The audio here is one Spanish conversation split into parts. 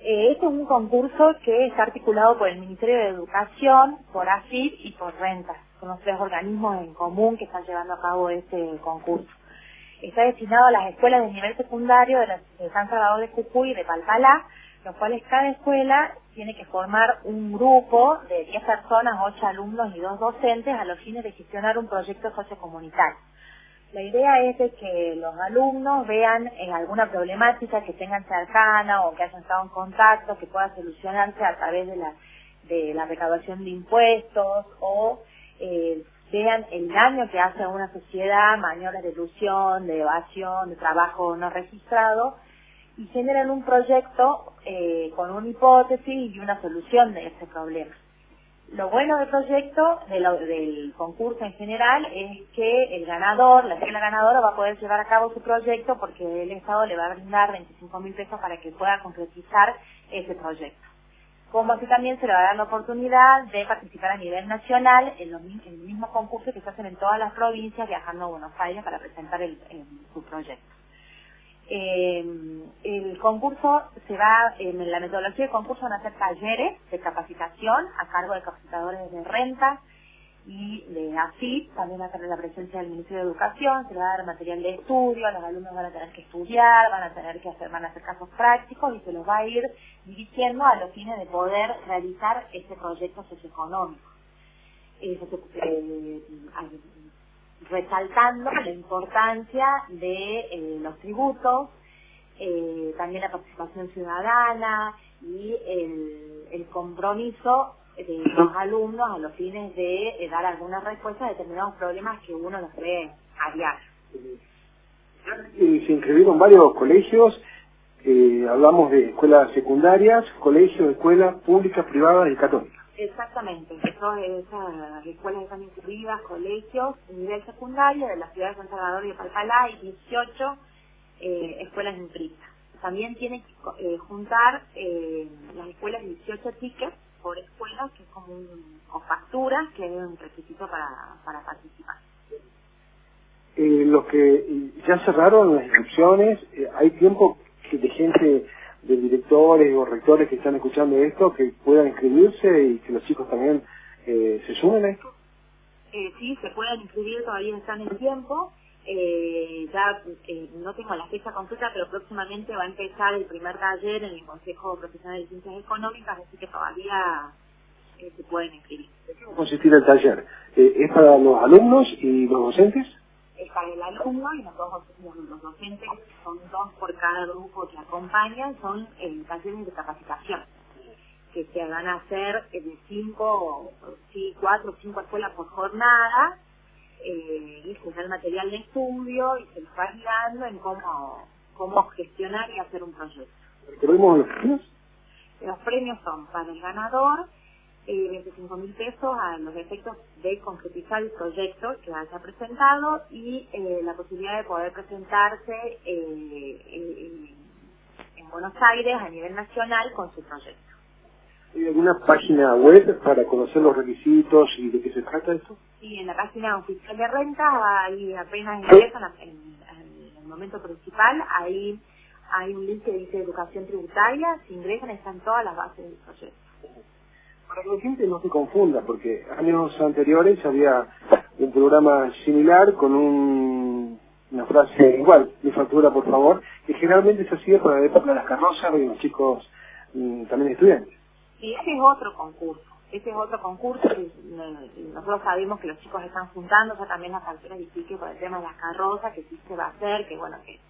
Este es un concurso que está articulado por el Ministerio de Educación, por AFIP y por Rentas. Son los tres organismos en común que están llevando a cabo este concurso. Está destinado a las escuelas de nivel secundario de San Salvador de Jujuy y de Palpalá, los cuales cada escuela tiene que formar un grupo de 10 personas, 8 alumnos y 2 docentes a los fines de gestionar un proyecto sociocomunitario. La idea es de que los alumnos vean alguna problemática que tengan cercana o que hayan estado en contacto, que pueda solucionarse a través de la recaudación de impuestos o vean el daño que hace a una sociedad, maniobras de elusión, de evasión, de trabajo no registrado, y generan un proyecto con una hipótesis y una solución de ese problema. Lo bueno del proyecto, del concurso en general, es que el ganador, la escuela ganadora, va a poder llevar a cabo su proyecto porque el Estado le va a brindar 25.000 pesos para que pueda concretizar ese proyecto. Como así también se le va a dar la oportunidad de participar a nivel nacional en el mismo concurso que se hacen en todas las provincias, viajando a Buenos Aires para presentar su proyecto. El concurso en la metodología del concurso van a ser talleres de capacitación a cargo de capacitadores de Renta y de AFIP. También va a tener la presencia del Ministerio de Educación, se le va a dar material de estudio, los alumnos van a tener que estudiar, van a hacer casos prácticos y se los va a ir dirigiendo a los fines de poder realizar este proyecto socioeconómico. Resaltando la importancia de los tributos, también la participación ciudadana y el compromiso de los alumnos a los fines de dar algunas respuestas a determinados problemas que uno los ve a diario. Se inscribieron varios colegios, hablamos de escuelas secundarias, colegios, escuelas públicas, privadas y católicas. Exactamente, esas escuelas están incluidas, colegios, nivel secundario de la ciudad de San Salvador y de Palpalá y 18 escuelas inscritas. También tienen que juntar las escuelas 18 tickets por escuela, que es como o facturas, que es un requisito para participar. Los que ya cerraron las inscripciones, hay tiempo de gente, de directores o rectores que están escuchando esto, que puedan inscribirse y que los chicos también se sumen a esto. Sí, se pueden inscribir, todavía están en tiempo. No tengo la fecha concreta, pero próximamente va a empezar el primer taller en el Consejo Profesional de Ciencias Económicas, así que todavía se pueden inscribir. ¿En qué va a consistir el taller? ¿Es para los alumnos y los docentes? Es para el alumno y los docentes, son 2 por cada grupo que acompañan, son talleres de capacitación que se van a hacer de 4 o 5 escuelas por jornada, y se da el material de estudio y se les va guiando en cómo gestionar y hacer un proyecto. ¿Recordemos los premios? Los premios son para el ganador 25.000 pesos a los efectos de concretizar el proyecto que haya presentado y la posibilidad de poder presentarse en Buenos Aires a nivel nacional con su proyecto. ¿Hay alguna página web para conocer los requisitos y de qué se trata esto? Sí, en la página oficial de Renta, ahí apenas ingresan en el momento principal, ahí hay un link que dice Educación Tributaria, si ingresan están todas las bases del proyecto. Para que la gente no se confunda, porque años anteriores había un programa similar con una frase igual, mi factura por favor, que generalmente se hacía para la época de las carrozas y los chicos también estudiantes. Y ese es otro concurso que nosotros sabemos que los chicos están juntando ya también las facturas y tickets por el tema de las carrozas, que sí se va a hacer, que bueno, que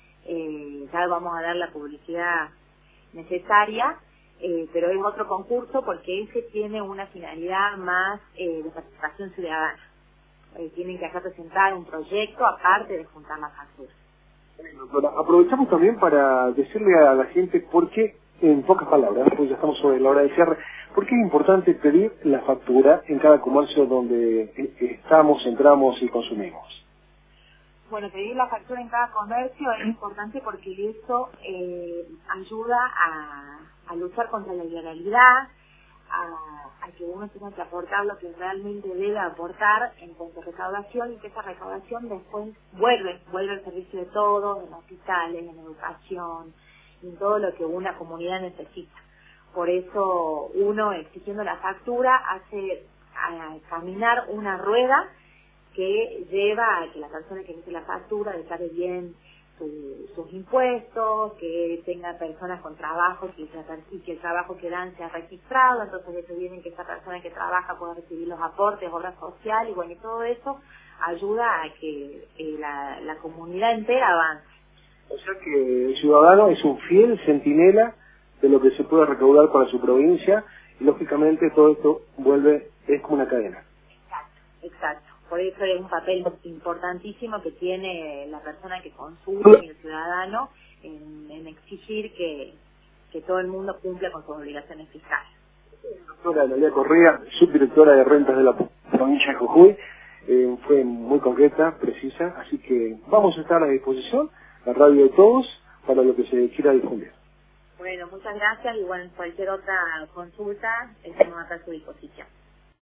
ya vamos a dar la publicidad necesaria. Pero es otro concurso porque ese tiene una finalidad más de participación ciudadana. Tienen que acá presentar un proyecto aparte de juntar las facturas. Bueno, aprovechamos también para decirle a la gente por qué, en pocas palabras, pues ya estamos sobre la hora de cierre, por qué es importante pedir la factura en cada comercio donde entramos y consumimos. Bueno, pedir la factura en cada comercio es importante porque eso ayuda a luchar contra la ilegalidad, a que uno tenga que aportar lo que realmente debe aportar en cuanto a recaudación y que esa recaudación después vuelve al servicio de todos, en hospitales, en educación, y en todo lo que una comunidad necesita. Por eso uno, exigiendo la factura, hace a caminar una rueda que lleva a que la persona que emite la factura declare bien sus impuestos, que tenga personas con trabajo, que el trabajo que dan sea registrado, entonces eso viene que esa persona que trabaja pueda recibir los aportes, obra social, y bueno, y todo eso ayuda a que la comunidad entera avance. O sea que el ciudadano es un fiel centinela de lo que se puede recaudar para su provincia, y lógicamente todo esto es como una cadena. Exacto. Por eso es un papel importantísimo que tiene la persona que consume y el ciudadano en exigir que todo el mundo cumpla con sus obligaciones fiscales. Doctora Analía Correa, subdirectora de rentas de la provincia de Jujuy, fue muy concreta, precisa, así que vamos a estar a disposición, la radio de todos, para lo que se quiera difundir. Bueno, muchas gracias y bueno, cualquier otra consulta estamos a su disposición.